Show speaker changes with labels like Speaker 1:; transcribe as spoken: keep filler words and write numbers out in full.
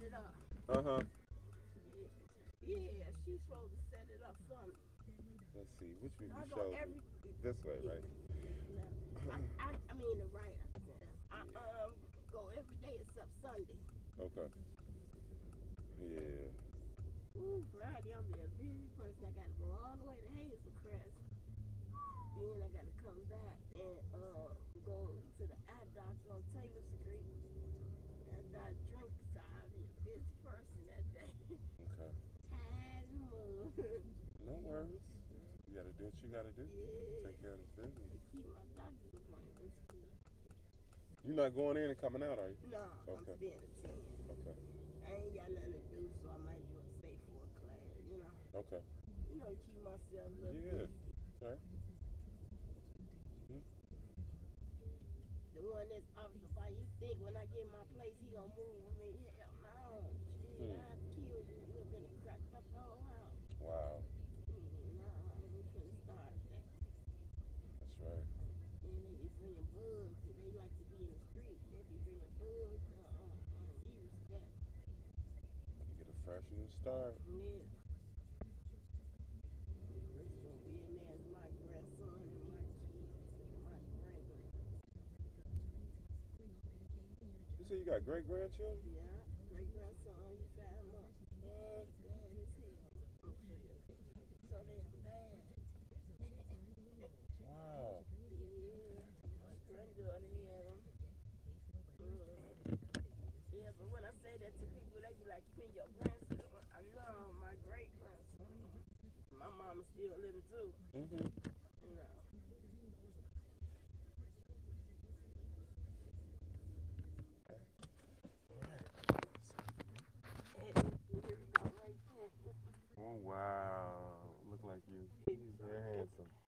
Speaker 1: it up.
Speaker 2: Uh huh.
Speaker 1: Yeah, she's supposed to set it up for me.
Speaker 2: Let's see. Which one
Speaker 1: I
Speaker 2: you
Speaker 1: go
Speaker 2: showed me?
Speaker 1: every.
Speaker 2: This way,
Speaker 1: Yeah,
Speaker 2: right?
Speaker 1: I, I, I mean the right. I um go every day except Sunday.
Speaker 2: Okay. Yeah.
Speaker 1: Ooh, Friday I'm be a busy person. I gotta go all the way to Hazel Crest. Then I gotta come back and uh go to the eye doctor on Taylor Street. After I drink, so I'll be a busy person that day.
Speaker 2: Okay.
Speaker 1: Tired and mud.
Speaker 2: No worries. You gotta do what you gotta do.
Speaker 1: Yeah.
Speaker 2: Take care of this business.
Speaker 1: Keep my doctor's appointments.
Speaker 2: You're not going in and coming out, are you?
Speaker 1: No, I'm
Speaker 2: Okay.
Speaker 1: staying at ten.
Speaker 2: Okay.
Speaker 1: I ain't got nothing to do, so I might as well stay for a class, you know.
Speaker 2: Okay.
Speaker 1: You know, keep myself a little
Speaker 2: Yeah.
Speaker 1: busy.
Speaker 2: Right. Hmm.
Speaker 1: The one that's officer by you think when I get my place he gonna move with me. Hell no. Shit,
Speaker 2: Hmm.
Speaker 1: I killed you. You've been cracked up the whole house.
Speaker 2: Wow.
Speaker 1: Mm, no, we couldn't start that.
Speaker 2: That's right.
Speaker 1: And they be bringing bugs. They like to be in the street. They be bringing bugs. Uh, uh, uh, you respect.
Speaker 2: You get a fresh new start.
Speaker 1: Yeah. It's gonna be in there as my grandson and my kids and my great grand.
Speaker 2: You say you got great grandchildren?
Speaker 1: Yeah, great grandson, he five months. Bad, bad as hell. I'm sure your picture. So damn bad.
Speaker 2: Wow.
Speaker 1: Yeah, my granddaughter had him. Uh, yeah, but when I say that to people, they be like, you mean your grandson? I know, my great grandson. My mama's still living too.
Speaker 2: Mm-hmm.
Speaker 1: You know. And here we go right there.
Speaker 2: Oh wow. Look like you. He's very handsome.